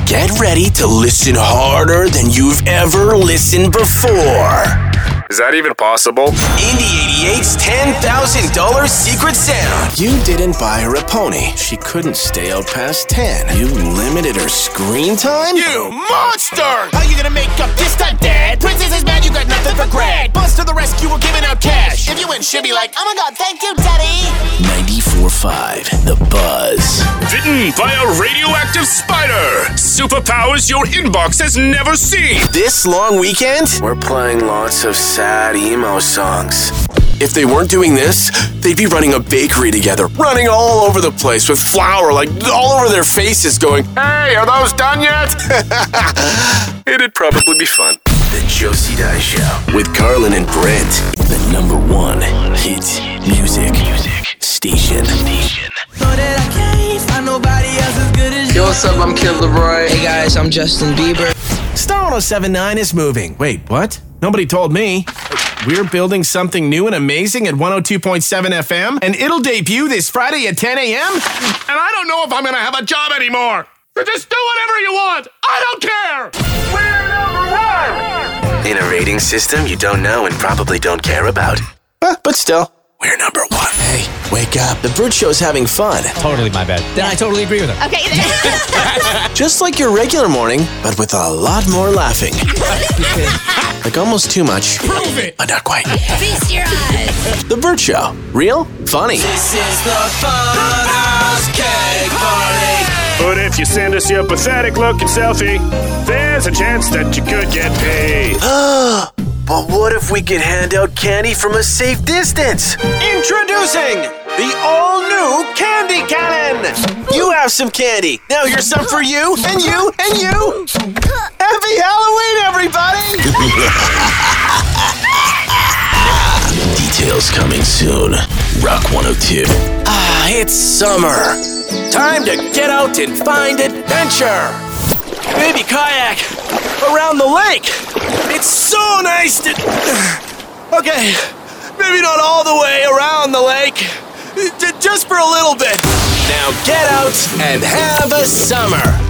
Get ready to listen harder than you've ever listened before. Is that even possible? Indie 88's $10,000 secret sound. You didn't buy her a pony. She couldn't stay out past 10. You limited her screen time? You monster! How you gonna make up this time, Dad? Princess is mad, you got nothing for Greg. Buzz to the rescue, we're giving out cash. If you win, she'll be like, oh my god, thank you, Daddy. 94.5, The Buzz. Bitten by a radioactive spider. Superpowers your inbox has never seen. This long weekend, we're playing lots of sad emo songs. If they weren't doing this, they'd be running a bakery together, running all over the place with flour like all over their faces going, Hey, are those done yet? It'd probably be fun. The Josie Dye Show with Carlin and Brent, the #1 hit music station. Yo, what's up? I'm Kid Leroy. Hey guys, I'm Justin Bieber. Star 1079 is moving. Wait, what? Nobody told me. We're building something new and amazing at 102.7 FM, and it'll debut this Friday at 10 a.m. And I don't know if I'm gonna have a job anymore. So just do whatever you want. I don't care. We're #1. In a rating system you don't know and probably don't care about. But still, we're #1. Hey, wake up. The Burt Show's having fun. Totally my bad. Then I totally agree with him. Okay. Just like your regular morning, but with a lot more laughing. Like almost too much. Prove it. But not quite. Feast your eyes. The Burt Show. Real? Funny. This is the Funhouse Cake Party. But if you send us your pathetic looking selfie, there's a chance that you could get paid. But what if we could hand out candy from a safe distance? Introducing the all-new Candy Cannon! You have some candy. Now here's some for you, and you, and you! Happy Halloween, everybody! Details coming soon. Rock 102. It's summer. Time to get out and find adventure. Maybe kayak around the lake. It's so nice to... Okay, maybe not all the way around the lake. Just for a little bit. Now get out and have a summer.